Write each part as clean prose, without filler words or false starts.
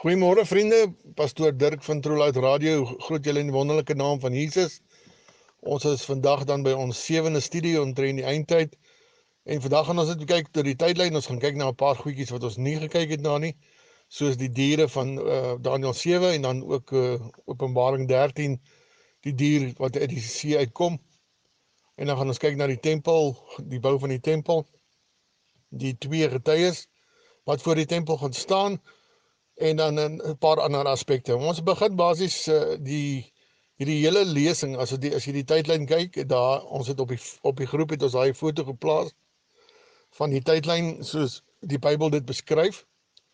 Goeiemôre vriende, pastoor Dirk van True Light Radio groet julle in die wonderlike naam van Jesus. Ons is vandag dan by ons 7de studie omtrent die eindtyd. En vandag gaan ons net kyk deur die tydlyn. Ons gaan kyk na 'n paar goedjies wat ons nie gekyk het na nie, soos die diere van Daniël 7 en dan ook Openbaring 13, die dier wat uit die see uitkom. En dan gaan ons kyk na die tempel, die bou van die tempel, die twee getuies wat voor die tempel gaan staan. En dan 'n paar ander aspekte. Ons begin basies hierdie hele lesing, as jy die tydlyn kyk, daar ons het op die groep het ons daai foto geplaas van die tydlyn soos die Bybel dit beskryf.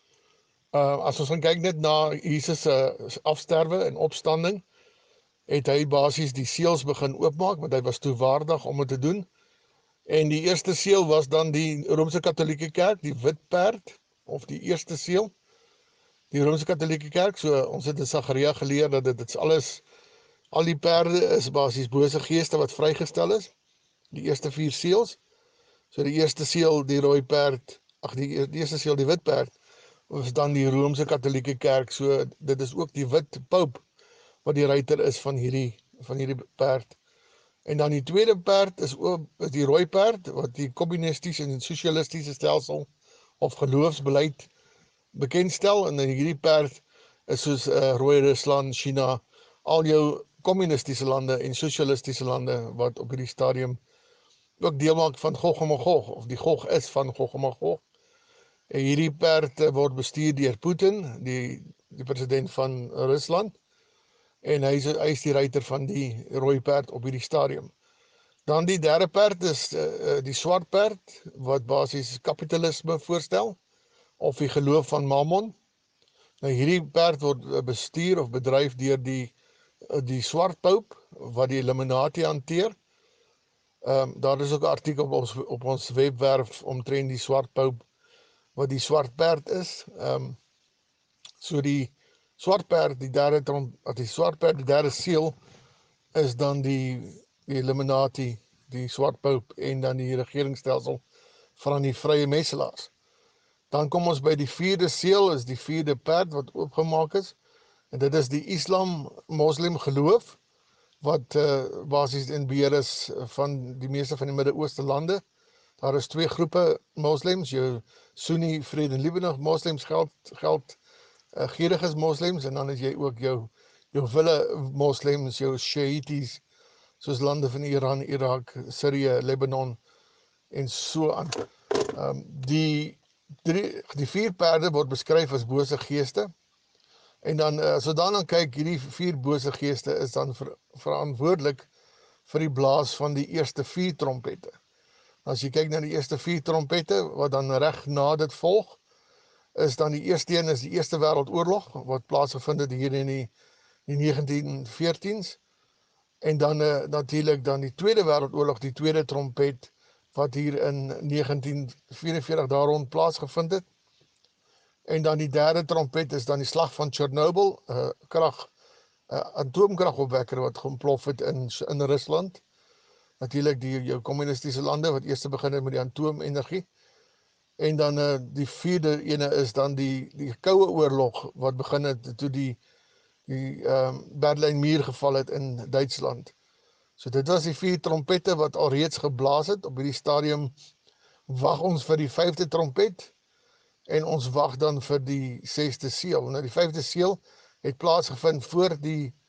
As ons gaan kyk net na Jesus se afsterwe en opstanding, het hy basies die seels begin oopmaak, want hy was toe waardig om dit te doen. En die eerste seël was dan die Romeinse Katolieke Kerk, die wit perd, of die eerste seël. Die Romeinse Katolieke Kerk, so ons het in Sagaria geleer dat dit alles, al die perde is basies bose geeste wat vrygestel is. Die eerste 4 seels. So die eerste seël, die rooi perd, die eerste seël, die wit perd, was dan die Romeinse Katolieke Kerk. So dit is ook die wit paus wat die ruiter is van hierdie perd. En dan die tweede perd is die rooi perd, wat die kommunistiese en sosialistiese stelsel of geloofsbeleid bekendstel. En hierdie perd is soos rooi Rusland, China, al jou kommunistiese lande en sosialistiese lande wat op hierdie stadium ook deel maak van Gog en Magog, of die Gog is van Gog en Magog. En hierdie perd word bestuur deur Putin, die president van Rusland, en hy is die ruiter van die rooi perd op hierdie stadium. Dan die derde perd is die swart perd, wat basies kapitalisme voorstel, of die geloof van Mammon. Nou hierdie perd word bestuur of bedryf deur die swart paus, wat die Illuminati hanteer. Daar is ook 'n artikel op ons webwerf omtrent die swart paus, wat die swart perd is. So die swart perd, die derde seël, is dan die Illuminati, die swart paus, en dan die regeringsstelsel van die vrye messelaars. Dan kom ons by die 4de seël, is die 4de perd wat oopgemaak is. En dit is die Islam-Moslem geloof, wat basies in beheer is van die meeste van die Midde-Ooste lande. Daar is 2 groepe moslems, jou Sunni vredelievende moslems, geldgierige moslems, en dan is jy ook jou wille moslems, jou Shiities, soos lande van Iran, Irak, Syrië, Lebanon en so aan. Die 4 perde word beskryf as bose geeste. En dan, as we dan kyk, hierdie 4 bose geeste is dan verantwoordelik vir die blaas van die eerste 4 trompette. As jy kyk na die eerste 4 trompette, wat dan reg na dit volg, is dan die eerste een is die Eerste Wêreldoorlog, wat plaasgevind het hier in die 1914s. En dan natuurlik dan die Tweede Wêreldoorlog, die tweede trompet, wat hier in 1944 daar rond plaasgevind het. En dan die derde trompet is dan die slag van Chernobyl, atoomkragopwekker wat ontplof het in Rusland. Natuurlik jou kommunistiese lande wat eers begin het met die atoomenergie. En dan die 4de ene is dan die Koue Oorlog wat begin het toe die Berlynmuur geval het in Duitsland. So dit was die 4 trompette wat al reeds geblaas het. Op hierdie stadium wag ons vir die 5de trompet en ons wag dan vir die 6de seël. Nou die 5de seël het plaasgevind voordat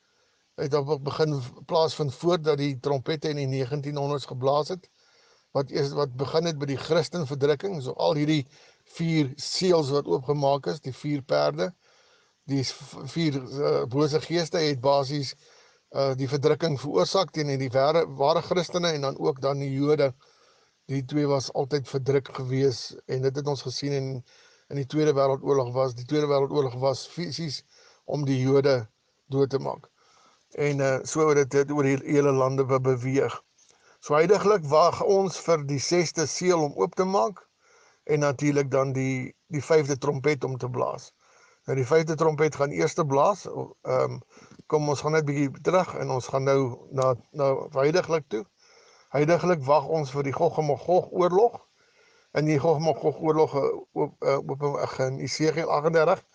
die trompette in die 1900s geblaas het, wat begin het by die Christenverdrukking. So al hierdie 4 seëls wat oopgemaak is, die 4 perde, die 4 bose geeste het basies die verdrukking veroorsaak teen die ware Christene en dan ook dan die Jode. Die 2 was altyd verdruk gewees en dit het ons gesien in die Tweede Wêreldoorlog die Tweede Wêreldoorlog was fisies om die Jode dood te maak. En so het dit oor die hele lande beweeg. So huidiglik wag ons vir die 6de seël om oop te maak en natuurlik dan die 5de trompet om te blaas. Nou die 5de trompet gaan eers blaas. Kom ons gaan net bietjie terug en ons gaan nou na huidiglik toe. Huidiglik wag ons vir die Gog en Magog oorlog. In die Gog en Magog oorlog in Esegiel 38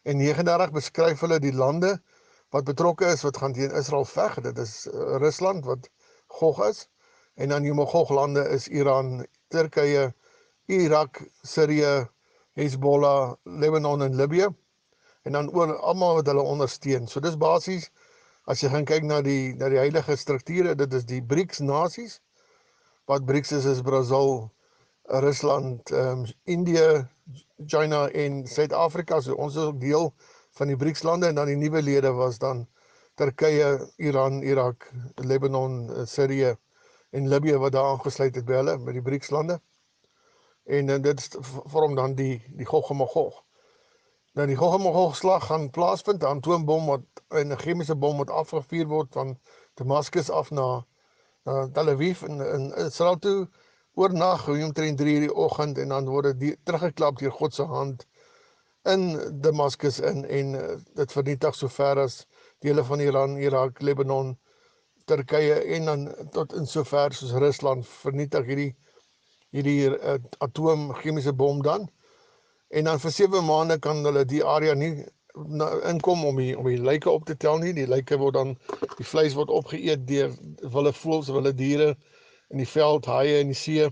En 39 beskryf hulle die lande wat betrokke is, wat gaan teen Israel veg. Dit is Rusland, wat Gog is. En dan die Magog-lande is Iran, Turkye, Irak, Syrië, Hezbollah, Lebanon en Libië. En dan almal wat hulle ondersteun. So dis basies, as jy gaan kyk na die heilige strukture, dit is die BRICS nasies. Wat BRICS is Brazil, Rusland, Indië, China en Suid-Afrika. So ons is ook deel van die BRICS lande, en dan die nuwe lede was dan Turkye, Iran, Irak, Lebanon, Syrië en Libië wat daar aangesluit het by hulle, met die BRICS lande. En dit vorm dan die Gog en Magog. Nou die Gog en Magog slag gaan plaasvind, 'n atoombom en 'n chemiese bom wat afgevuur word van Damascus af na Tel Aviv in Israel toe, oornag, omtrent 3 uur die oggend, en dan word dit teruggeklap deur God se hand in Damascus en dit vernietig sover as dele van Iran, Irak, Lebanon, Turkye en dan tot in sover soos Rusland vernietig hierdie atoom chemiese bom dan. En dan vir 7 maande kan hulle die area nie inkom om die lyke op te tel nie. Die lyke word dan, die vleis word opgeëet deur wilde voëls, wilde diere in die veld, haie in die see.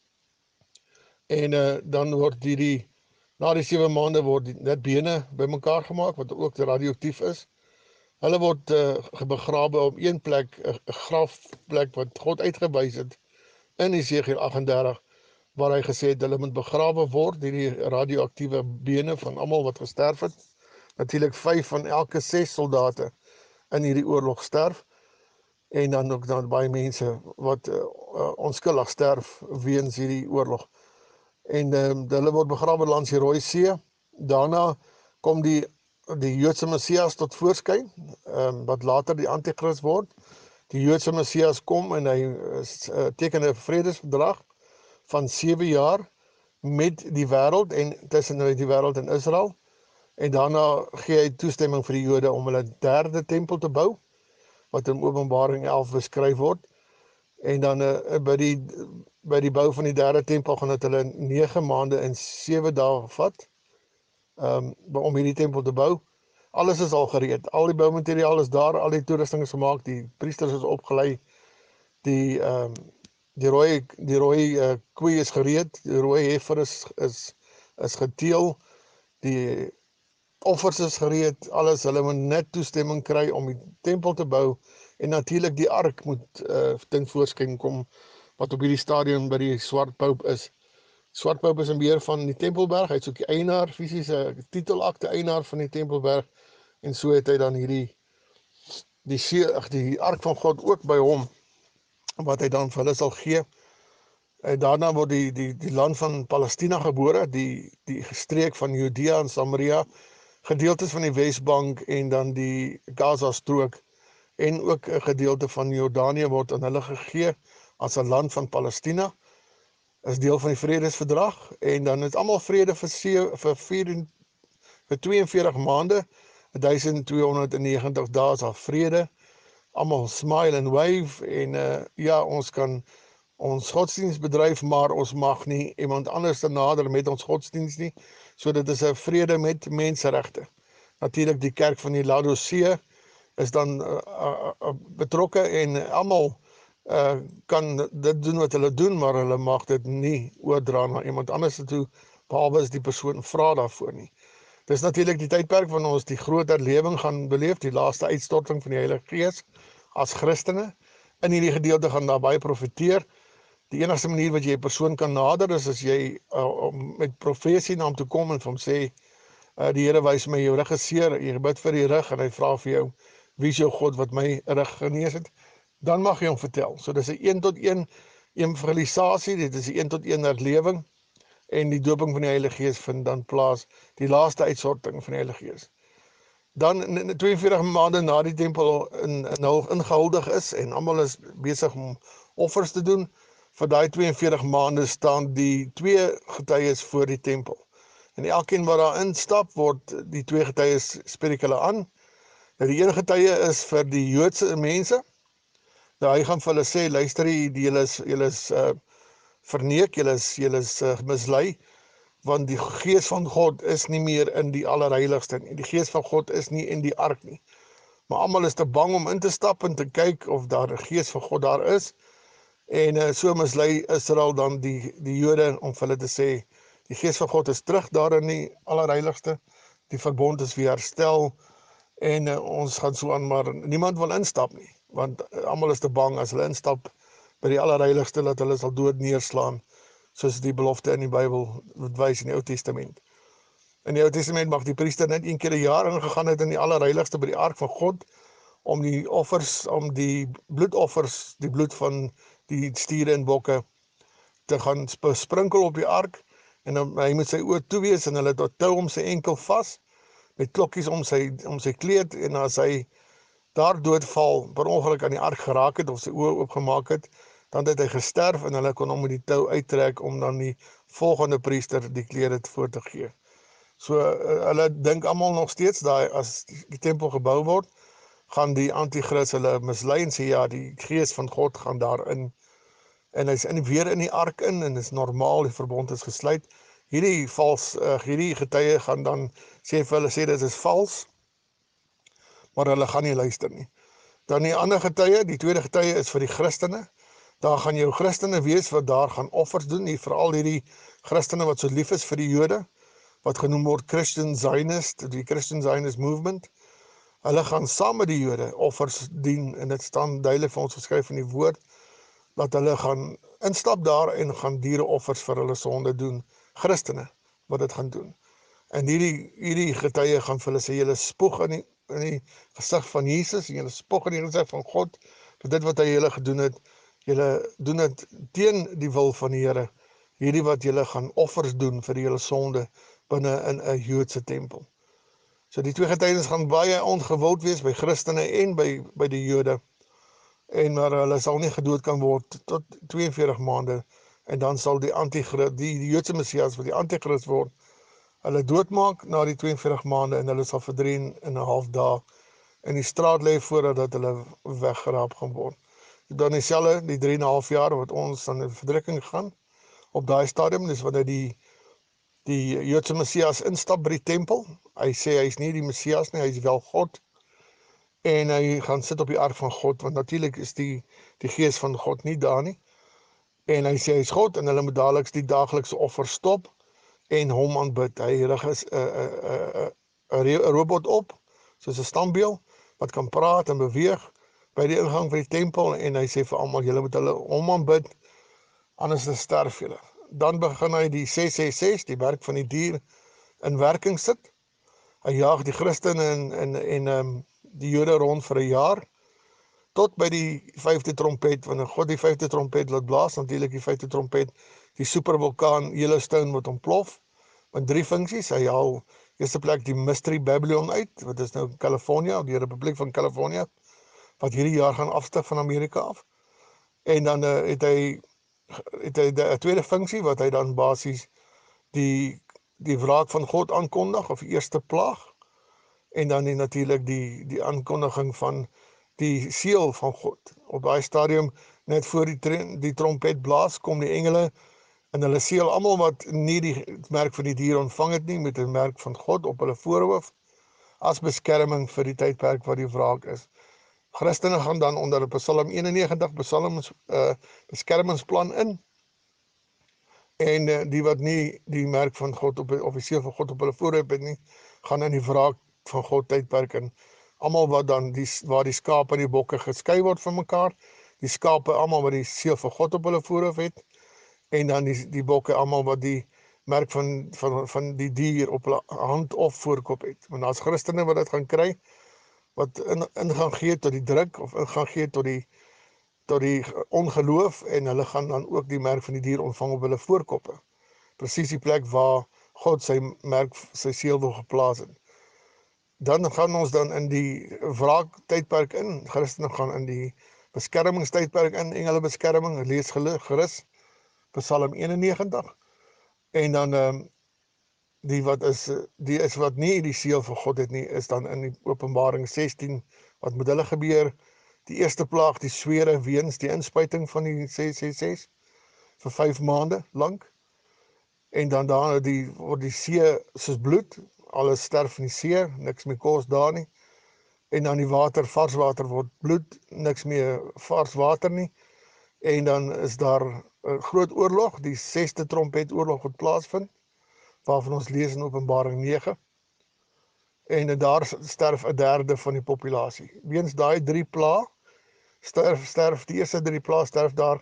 En dan word na die 7 maande word net bene bymekaar gemaak, wat ook radioaktief is. Hulle word begrawe op een plek, 'n grafplek wat God uitgewys het in Esegiel 38, waar hy gesê het, hulle moet begrawe word, die radioaktiewe bene van almal wat gesterf het. Natuurlik 5 van elke 6 soldate in hierdie oorlog sterf, en dan ook dan baie mense wat onskuldig sterf weens hierdie oorlog. En hulle word begrawe langs die Rooi See. Daarna kom die Joodse Messias tot voorskyn, wat later die Antichrist word. Die Joodse Messias kom en hy teken 'n vredesverdrag van 7 jaar met die wêreld en tussen die wêreld en Israel. En daarna gee hy toestemming vir die Jode om hulle 3de tempel te bou, wat in Openbaring 11 beskryf word. En dan by die bou van die 3de tempel gaan dit hulle 9 maande en 7 dae vat om hierdie tempel te bou. Alles is al gereed, al die boumateriaal is daar, al die toerusting is gemaak, die priesters is opgelei, die rooi koei is gereed, die rooi heifer is geteel, die offers is gereed, alles. Hulle moet net toestemming kry om die tempel te bou, en natuurlik die ark moet ten voorskyn kom, wat op hierdie stadium by die Swart Pope is. Swart Pope is in beheer van die Tempelberg, hy is ook die eienaar, fisiese titelakte eienaar van die Tempelberg, en so het hy dan die ark van God ook by hom, wat hy dan vir hulle sal gee. En daarna word die land van Palestina gebore, die streek van Judea en Samaria, gedeeltes van die Wesbank en dan die Gaza-strook, en ook 'n gedeelte van Jordanië word aan hulle gegee as 'n land van Palestina, is deel van die vredesverdrag, en dan is almal vrede vir 42 maande, 1290 dae is al vrede, almal smile and wave, en ja, ons kan ons godsdienst bedryf, maar ons mag nie iemand anders te nader met ons godsdienst nie, so dit is 'n vrede met menseregte. Natuurlik die kerk van die Laodicea is dan betrokke, en almal kan dit doen wat hulle doen, maar hulle mag dit nie oordra na iemand anders toe, behalwe as die persoon vra daarvoor nie. Dis natuurlik die tydperk wanneer ons die groot herlewing gaan beleef, die laaste uitstorting van die Heilige Gees as Christene. In hierdie gedeelte gaan daar baie profeteer. Die enigste manier wat jy 'n persoon kan nader is as jy met profesie na hom toe kom en vir hom sê, die Here wys my jou regisseur, jy bid vir die rug en hy vra vir jou, wie is jou God wat my rug genees het? Dan mag jy hom vertel. So dis 'n 1-tot-1 evangelisasie, dit is 'n 1-tot-1 herlewing, en die doping van die Heilige Gees vind dan plaas, die laaste uitsorting van die Heilige Gees. Dan 42 maande na die tempel ingehuldig is, en almal is besig om offers te doen, vir daai 42 maande staan die 2 getuies voor die tempel. En elkeen wat daar instap, word die 2 getuies spreek hulle aan. Nou die een getuie is vir die Joodse mense. Nou hy gaan vir hulle sê, luister, julle is verneek, julle is mislei, want die gees van God is nie meer in die allerheiligste nie. Die gees van God is nie in die ark nie. Maar almal is te bang om in te stap en te kyk of daar 'n gees van God daar is. En so mislei Israel dan die Jode om vir hulle te sê, die gees van God is terug daar in die allerheiligste, die verbond is weer herstel, en ons gaan so aan, maar niemand wil instap nie, want almal is te bang as hulle instap by die allerheiligste, dat hulle sal dood neerslaan, soos die belofte in die Bybel wys in die Ou Testament. In die Ou Testament mag die priester net 1 keer 'n jaar ingegaan het in die allerheiligste by die ark van God, om die offers, om die bloedoffers, die bloed van die stiere en bokke te gaan sprinkel op die ark, en hy moet sy oë toe wees, en hulle het tou om sy enkel vas, met klokkies om sy kleed, en as hy daar doodval, per ongeluk aan die ark geraak het, of sy oë oopgemaak het, dan het hy gesterf, en hulle kon hom met die tou uittrek, om dan die volgende priester die klede voor te gee. So, hulle dink almal nog steeds, dat as die tempel gebou word, gaan die antichrist hulle mislei en sê, ja, die gees van God gaan daarin, en hy's weer in die ark in, en is normaal, die verbond is gesluit. Hierdie getuie gaan dan sê vir hulle, dit is vals, maar hulle gaan nie luister nie. Dan die ander getuie, die tweede getuie is vir die Christene. Daar gaan jou Christene wees wat daar gaan offers doen, veral hierdie Christene wat so lief is vir die Jode, wat genoem word Christian Zionist, die Christian Zionist Movement. Hulle gaan saam met die Jode offers dien, en dit staan duidelik vir ons geskryf in die woord, dat hulle gaan instap daar en gaan diereoffers vir hulle sonde doen, Christene wat dit gaan doen. En hierdie getuie gaan vir hulle sê, julle spoeg in die gesig van Jesus, en julle spoeg in die gesig van God, vir dit wat hy julle gedoen het, julle doen dit teen die wil van die Here, hierdie wat julle gaan offers doen vir julle sonde, binne in 'n Joodse tempel. So die twee getuienis gaan baie ongewild wees by Christene en by die Jode, en maar hulle sal nie gedood kan word tot 42 maande, en dan sal die antichrist, die Joodse Messias wat die antichrist word, hulle doodmaak na die 42 maande, en hulle sal vir 3,5 dae in die straat lê voordat hulle weggeraap gaan word. Dan dieselfde, die 3,5 jaar wat ons aan die verdrukking gaan, op daai stadium, dis wanneer die Joodse Messias instap by die tempel. Hy sê hy is nie die Messias nie, hy is wel God, en hy gaan sit op die ark van God, want natuurlik is die gees van God nie daar nie, en hy sê hy is God, en hulle moet dadelik die daaglikse offer stop, en hom aanbid. Hy rig is 'n robot op, soos 'n standbeeld, wat kan praat en beweeg, by die ingang van die tempel, en hy sê vir almal, julle moet hom aanbid, anders sterf julle. Dan begin hy die 666, die werk van die dier, in werking sit. Hy jaag die Christene en die Jode rond vir 'n jaar, tot by die 5de trompet, wanneer God die 5de trompet laat blaas, natuurlik die 5de trompet, die supervulkaan Yellowstone wat ontplof, met 3 funksies. Hy haal eerste plek die Mystery Babylon uit, wat is nou California, die Republiek van California, wat hierdie jaar gaan afstig van Amerika af. En dan het hy 'n tweede funksie, wat hy dan basies die wraak van God aankondig, of die eerste plaag, en dan natuurlik die aankondiging van die seël van God. Op daai stadium, net voor die trompet blaas, kom die engele, en hulle seël almal wat nie die merk van die dier ontvang het nie, met 'n merk van God op hulle voorhoof, as beskerming vir die tydperk wat die wraak is. Christene gaan dan onder Psalm 91 beskermingsplan in, en die wat nie die merk van God of die seël van God op hulle voorhoof het nie, gaan in die wraak van God tydperk in. Almal wat dan waar die skape en die bokke geskei word van mekaar, die skape almal wat die seël van God op hulle voorhoof het, en dan die bokke almal wat die merk van die dier op hulle hand of voorkop het. Want as Christene wat dit gaan kry, wat in gaan gee tot die druk, of in gaan gee tot die ongeloof, en hulle gaan dan ook die merk van die dier ontvang op hulle voorkoppe. Presies die plek waar God sy merk, sy seël wil geplaas het. Dan gaan ons dan in die wraaktydperk in, Christene gaan in die beskermingstydperk in, engelebeskerming, lees gerus Psalm 91, en dan die is wat nie die seël van God het nie, is dan in die Openbaring 16, wat met hulle gebeur, die eerste plaag, die swere weens die inspuiting van die 666, vir 5 maande lang, en dan daar word die see soos bloed, alles sterf in die see, niks meer kos daar nie, en dan die water, vars water word bloed, niks meer vars water nie, en dan is daar 'n groot oorlog, die 6de trompetoorlog wat plaasvind, waarvan ons lees in Openbaring 9, en daar sterf 1/3 van die populasie. Weens daai 3 pla, sterf die eerste 3 pla, sterf daar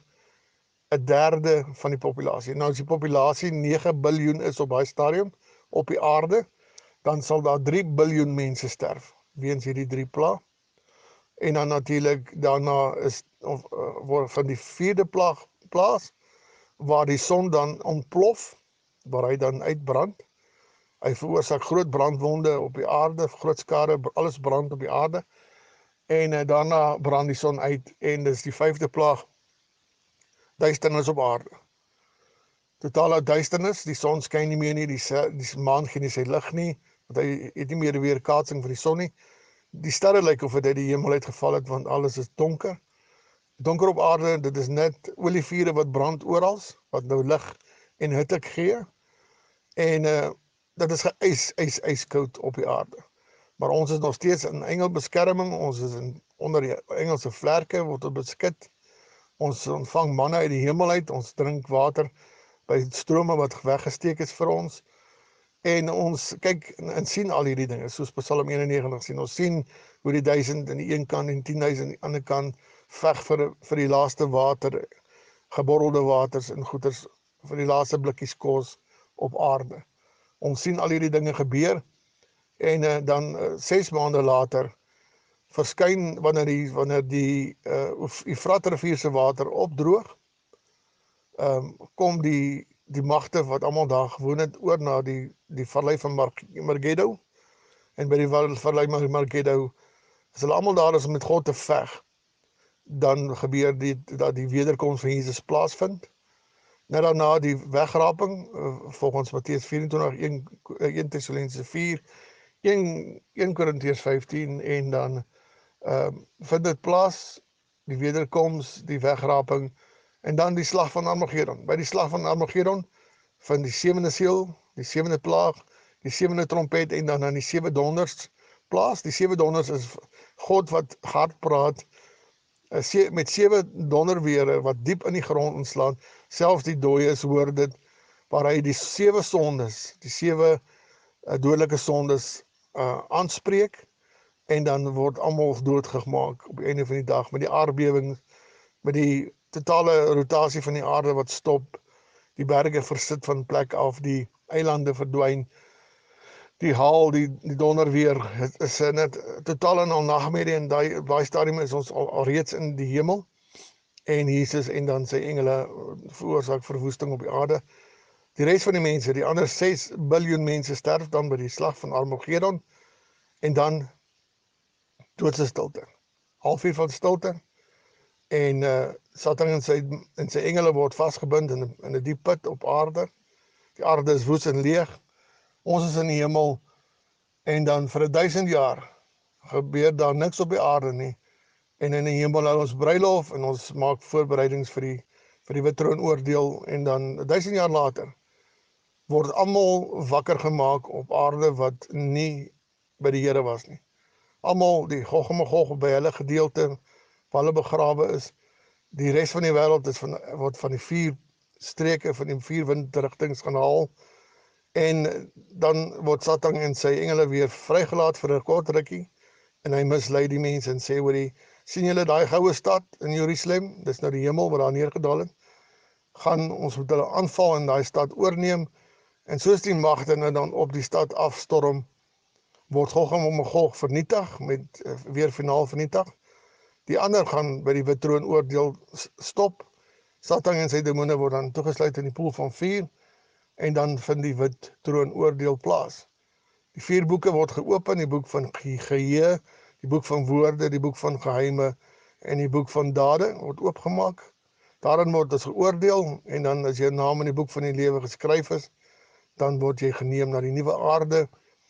1/3 van die populasie. Nou as die populasie 9 biljoen is op daai stadium op die aarde, dan sal daar 3 biljoen mense sterf weens hierdie 3 pla. En dan natuurlik daarna is word van die 4de plaas waar die son dan ontplof, waar hy dan uitbrand. Hy veroorsaak groot brandwonde op die aarde, groot skade, alles brand op die aarde. En daarna brand die son uit en dis die 5de plaag, duisternis op aarde. Totale duisternis, die son skyn nie meer nie, die maan gee nie sy lig nie, want hy het nie meer die weerkaatsing van die son nie. Die sterre lyk of dit uit die hemel uitgeval het, want alles is donker. Donker op aarde, dit is net olievure wat brand oral, wat nou lig en hitte gee. En dit is ijskoud op die aarde. Maar ons is nog steeds in engelbeskerming, ons is onder die Engelse vlerke, word beskut. Ons ontvang manna uit die hemel uit, ons drink water by strome wat weggesteek is vir ons. En ons kyk en sien al hierdie dinge, soos Psalm 91 sien. Ons sien hoe die 1000 aan die een kant en 10.000 aan die ander kant veg vir die laaste water, geborrelde waters en goeders, vir die laaste blikkies kos op aarde. Ons sien al hierdie dinge gebeur en dan 6 maande later verskyn wanneer die Efrat rivier se water opdroog, kom die magte wat almal daar gewoon het oor na die vallei van Megiddo, en by die vallei van Megiddo as hulle almal daar is om met God te veg, dan gebeur dat die wederkoms van Jesus plaasvind. Net daarna die wegraping, volgens Matteus 24, 1 Tessalonisense 4, 1 Korintiërs 15, en dan vind dit plaas, die wederkoms, die wegraping, en dan die slag van Armageddon. By die slag van Armageddon vind die 7de seël, die 7de plaag, die 7de trompet en dan die 7 donders plaas. Die 7 donders is God wat hard praat, met 7 donderwere wat diep in die grond ontslaan, selfs die dooies hoor dit, waar hy die 7 sondes, die 7 dodelike sondes aanspreek, en dan word almal doodgemaak op die einde van die dag, met die aardbewing, met die totale rotasie van die aarde wat stop, die berge versit van plek af, die eilande verdwyn, die haal, die donderweer, het is net totaal en al nagmerrie, en daai stadium is ons al reeds in die hemel, en Jesus en dan sy engele veroorsaak verwoesting op die aarde. Die res van die mense, die ander 6 biljoen mense sterf dan by die slag van Armageddon, en dan doodse stilte, halfuur van stilte, en Satan en sy engele word vasgebind in 'n diep put op aarde. Die aarde is woes en leeg. Ons is in die hemel, en dan vir 1000 jaar gebeur daar niks op die aarde nie. En in die hemel hou ons bruilof en ons maak voorbereidings vir die wit troonoordeel, en dan 1000 jaar later word almal wakker gemaak op aarde wat nie by die Here was nie. Almal, die Gog en Magog by hulle gedeelte, waar hulle begrawe is. Die res van die wêreld word van die 4 streke, van die 4 windrigtings gaan haal, en dan word Satan en sy engele weer vrygelaat vir 'n kort rukkie, en hy mislei die mense en sê, hoorie, sien julle daai goue stad in Jerusalem, dis nou die hemel wat daar neergedaal het, ons moet hulle aanval en daai stad oorneem, en soos die magte nou dan op die stad afstorm, word Gog en Magog vernietig, weer finaal vernietig. Die ander gaan by die wit troonoordeel stop. Satan en sy demone word dan toegesluit in die poel van vuur, en dan vind die wit troonoordeel plaas. Die 4 boeke word geopen, die boek van geheue, die boek van woorde, die boek van geheime, en die boek van dade word oopgemaak. Daarin word ons geoordeel, en dan as jou naam in die boek van die lewe geskryf is, dan word jy geneem na die nuwe aarde,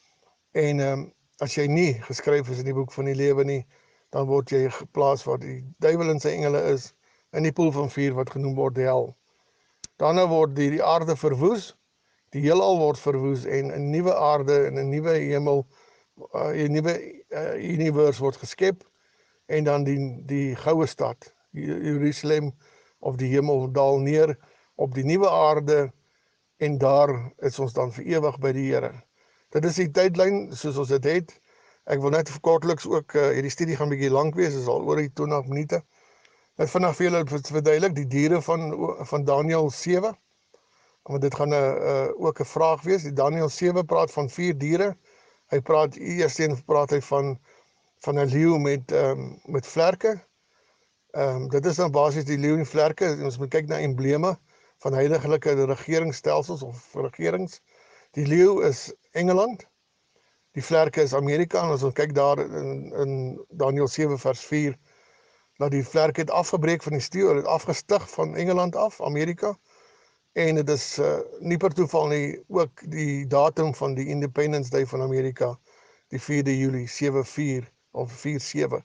en as jy nie geskryf is in die boek van die lewe nie, dan word jy geplaas waar die duiwel en sy engele is, in die poel van vuur wat genoem word die hel. Daarna word die aarde verwoes, die heelal word verwoes en 'n nuwe aarde en 'n nuwe hemel, 'n nuwe univers word geskep, en dan die goue stad, Jerusalem of die hemel daal neer op die nuwe aarde, en daar is ons dan vir ewig by die Here. Dit is die tydlyn soos ons dit het. Ek wil net kortliks ook, hierdie studie gaan bietjie lank wees, is al oor die 20 minute. Net vinnig vir julle verduidelik die diere van Daniël 7, want dit gaan ook 'n vraag wees. Die Daniël 7 praat van 4 diere. Hy praat eerstens van 'n leeu met vlerke. Dit is dan basies die leeu en vlerke. Ons moet kyk na embleme van heiligelike regeringsstelsels of regerings. Die leeu is Engeland, die vlerke is Amerika, en as ons kyk daar in Daniël 7 vers 4, dat die vlerke het afgebreek van die stier, het afgestig van Engeland af, Amerika, en dit is nie per toeval nie, ook die datum van die Independence Day van Amerika, die 4de Julie, 7/4, of 4/7,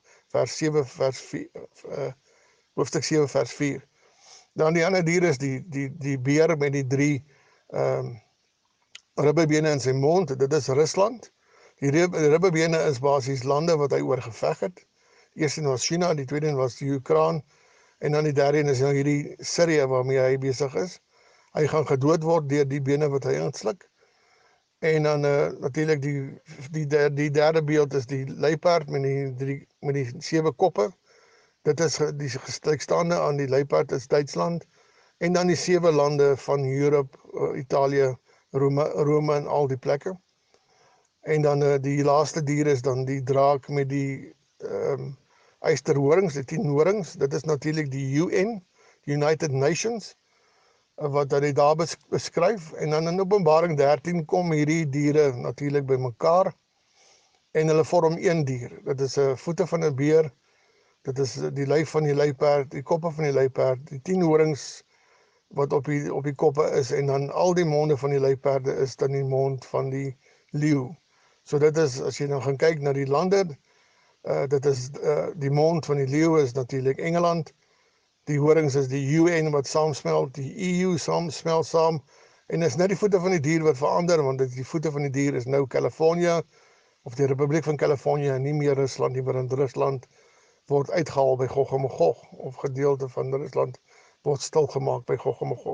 hoofstuk 7 vers 4. Dan die ander dier is die beer met die 3 ribbebene in sy mond, dit is Rusland. Die ribbebene is basies lande wat hy oor geveg het. Die eerste was China, die tweede was die Oekraïne, en dan die derde is nou hierdie Sirië waarmee hy besig is. Hy gaan gedood word deur die bene wat hy insluk. En dan natuurlik die derde beeld is die luiperd met die 7 koppe. Dit is die gelykstaande aan die luiperd is Duitsland, en dan die 7 lande van Europa, Italië, Rome en al die plekke. En dan die laaste dier is dan die draak met die eysterhorings, die 10 horings. Dit is natuurlik die UN, die United Nations, wat hy daar beskryf. En dan in Openbaring 13 kom hierdie diere natuurlik bymekaar en hulle vorm een dier. Dit is voete van 'n beer, dit is die lyf van die luiperd, die koppe van die luiperd, die 10 horings wat op die koppe is, en dan al die monde van die luiperde is dan die mond van die leeu. So dit is, as jy nou gaan kyk na die lande, dit is die mond van die leeu is natuurlik Engeland, die horings is die UN wat saamsmelt, die EU smelt saam, en is net die voete van die dier wat verander, want die voete van die dier is nou California, of die Republiek van California, nie meer Rusland nie, want Rusland word uitgehaal by Gog en Magog, of gedeelte van Rusland word stilgemaak by Gog en Magog.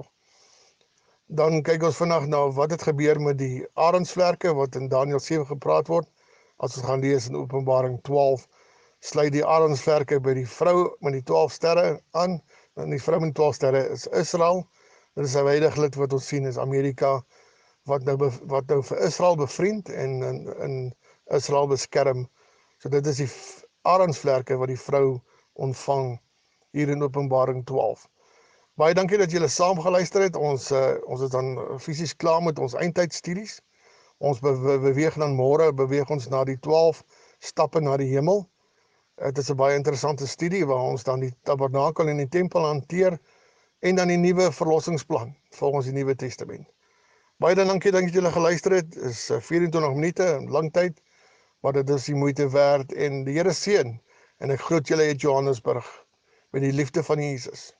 Dan kyk ons vandag na wat het gebeur met die arendsvlerke, wat in Daniël 7 gepraat word. As ons gaan lees in Openbaring 12, sluit die arendsvlerke by die vrou met die 12 sterre aan, en die vrou met die 12 sterre is Israel. Dit is 'n heilige lid wat ons sien is Amerika, wat nou vir Israel bevriend en in Israel beskerm. So dit is die arendsvlerke wat die vrou ontvang hier in Openbaring 12. Baie dankie dat julle saam geluister het. Ons is dan fisies klaar met ons eindtydstudies. Ons beweeg dan môre, beweeg ons na die 12 stappe na die hemel. Dit is 'n baie interessante studie waar ons dan die tabernakel en die tempel hanteer, en dan die nuwe verlossingsplan volgens die Nuwe Testament. Baie dankie dat julle geluister het. Dit is 24 minute, lang tyd, maar dit is die moeite werd, en die Here seën. En ek groet julle uit Johannesburg met die liefde van Jesus.